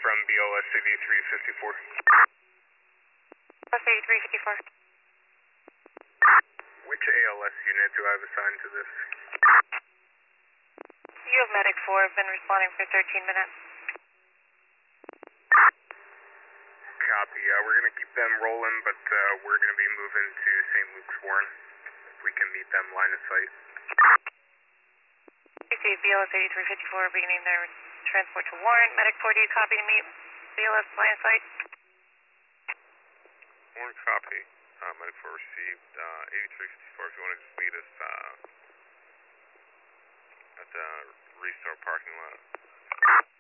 from BLS 8354. BLS 8354. Which ALS unit do I have assigned to this? You have Medic 4. I've been responding for 13 minutes. Copy. We're going to keep them rolling, but we're going to be moving to St. Luke's Warren. If we can meet them line of sight. BLS 8354 beginning their transport to Warren. Medic 4, do you copy to meet BLS line of sight? Warren, copy. Medic 4 received 8354. If you want to just meet us at the Restore parking lot.